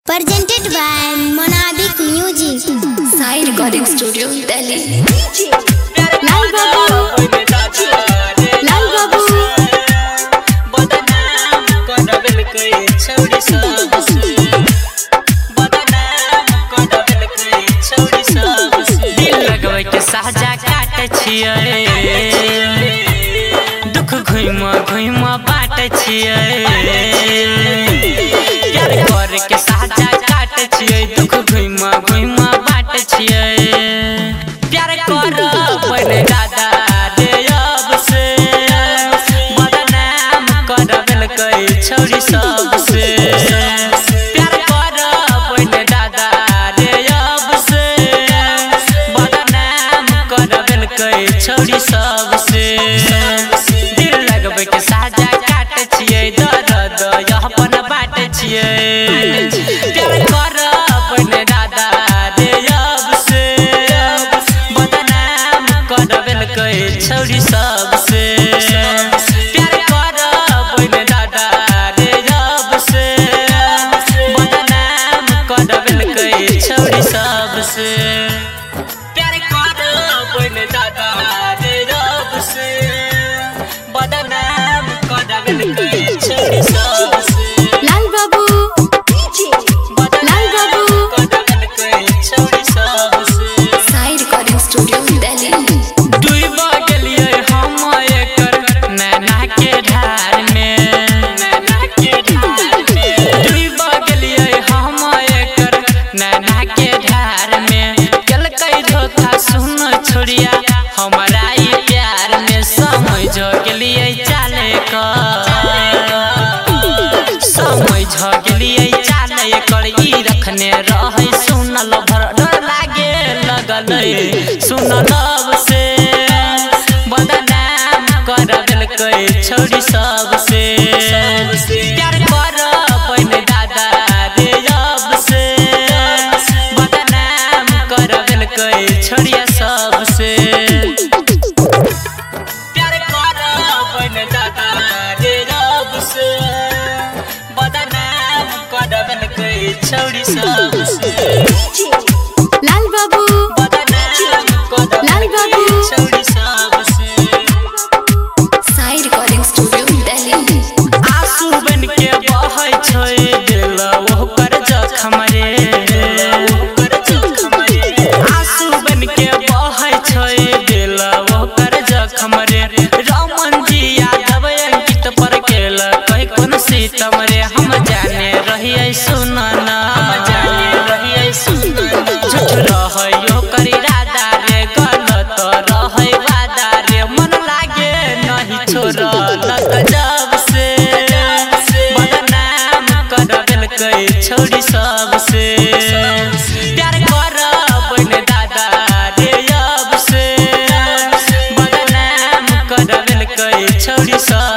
Presented by Monadic Music. Sai Recording Studio, Delhi. Lal Babu, Lal Babu, साजा काटे छियै दुख घुम घुम बाटे छियै प्यार कर के साजा काटे छियै दुख घुम घुम बाटे छियै प्यार कर पहले दादा रे अब से बदनाम करबल कई छौरी सब से प्यार कर पहले दादा रे अब से छौरी सब से दिल लगबै के साजा काटे छियै दर्द अपन बाटे छियै प्यार कर अपने दादा रे अब से बदनाम करबल कई छौरी सब से प्यार कर अपने दादा रे अब से बदनाम करबल कई छौरी सब से दादा रे रब से बदनाम करबल कई छौरी सब से Lal Babu, Lal Babu, करबल कई छौरी सब से Sai Recording Studio, Delhi. डूब गेलियै हम एकर नैना के धार में डूब गेलियै हम एकर नैना के धार में केलकै धोखा सुन छोड़िया हमारा ई प्यार में समझ गेलियै चाले समझ गेलियै चाले कर ई रखने रहै सुनल भर डर लागे लगलै सुनल से बदनाम करबल कई छौरी सब से प्यार कर पहले दादा रे अब से बदनाम करबल कई छौरिया सब से प्यार कर पहले दादा रे अब से बदनाम करबल कई छौरी सब से Lal Babu, बदनाम करबल Lal Babu, कई छौरी सब से Sai Recording Studio, Delhi. आंसू बन के बहै छै दिल ओकर जखम रे आंसू बन के बहै छै दिल ओकर जखम रे रमन जी यादव अंकित पर केल कहि कोन सीतम रे हम जाने रहियै सुनना झूठ रहै ओकर इरादा रे गलत रहै वादा रे मन लागे नहीं छोड़लक जब से बदनाम करबल कई छौरी सब से प्यार कर अपने दादा रे अब से बदनाम करबल कई छौरी सब